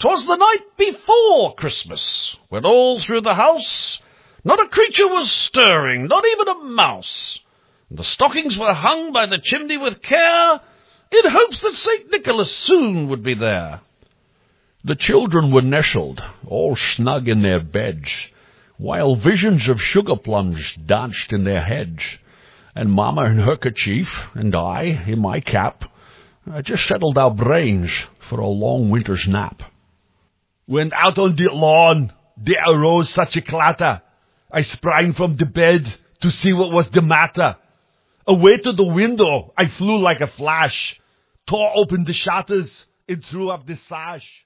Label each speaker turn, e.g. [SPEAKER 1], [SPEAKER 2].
[SPEAKER 1] 'Twas the night before Christmas, when all through the house not a creature was stirring, not even a mouse. And the stockings were hung by the chimney with care, in hopes that St. Nicholas soon would be there.
[SPEAKER 2] The children were nestled, all snug in their beds, while visions of sugar plums danced in their heads, and Mamma in her kerchief, and I in my cap, just settled our brains for a long winter's nap.
[SPEAKER 3] When out on the lawn there arose such a clatter, I sprang from the bed to see what was the matter. Away to the window I flew like a flash, tore open the shutters, and threw up the sash.